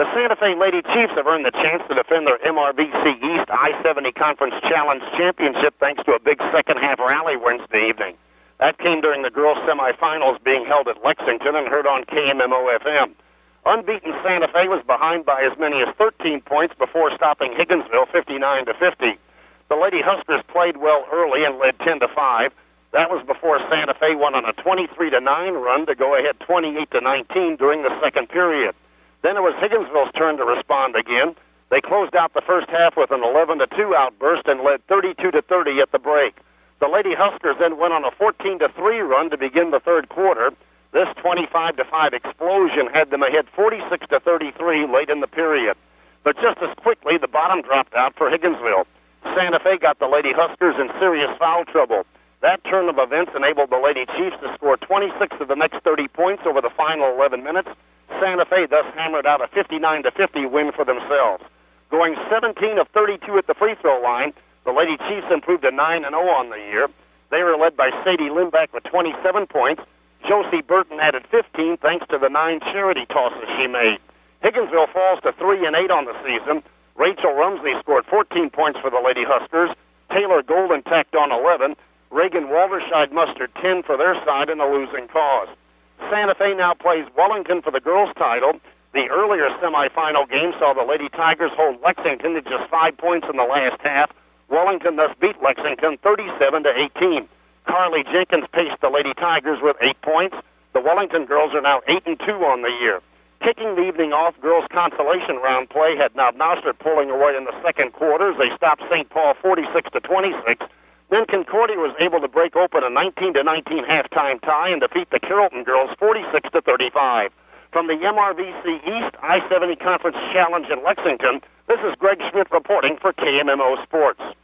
The Santa Fe Lady Chiefs have earned the chance to defend their MRVC East I-70 Conference Challenge Championship thanks to a big second-half rally Wednesday evening. That came during the girls' semifinals being held at Lexington and heard on KMMO-FM. Unbeaten Santa Fe was behind by as many as 13 points before stopping Higginsville 59-50. The Lady Huskers played well early and led 10-5. That was before Santa Fe went on a 23-9 run to go ahead 28-19 during the second period. Then it was Higginsville's turn to respond again. They closed out the first half with an 11-2 outburst and led 32-30 at the break. The Lady Huskers then went on a 14-3 run to begin the third quarter. This 25-5 explosion had them ahead 46-33 late in the period. But just as quickly, the bottom dropped out for Higginsville. Santa Fe got the Lady Huskers in serious foul trouble. That turn of events enabled the Lady Chiefs to score 26 of the next 30 points over the final 11 minutes. Santa Fe thus hammered out a 59-50 win for themselves. Going 17 of 32 at the free throw line, the Lady Chiefs improved to 9-0 on the year. They were led by Sadie Limback with 27 points. Josie Burton added 15 thanks to the 9 charity tosses she made. Higginsville falls to 3-8 on the season. Rachel Rumsley scored 14 points for the Lady Huskers. Taylor Golden tacked on 11. Reagan Walderscheid mustered 10 for their side in a losing cause. Santa Fe now plays Wellington for the girls' title. The earlier semifinal game saw the Lady Tigers hold Lexington to just 5 points in the last half. Wellington thus beat Lexington 37-18. Carly Jenkins paced the Lady Tigers with 8 points. The Wellington girls are now 8-2 on the year. Kicking the evening off, girls' consolation round play had Knob Noster pulling away in the second quarter as they stopped St. Paul 46-26. Then Concordia was able to break open a 19-19 halftime tie and defeat the Carrollton girls 46-35. From the MRVC East I-70 Conference Challenge in Lexington, this is Greg Schmidt reporting for KMMO Sports.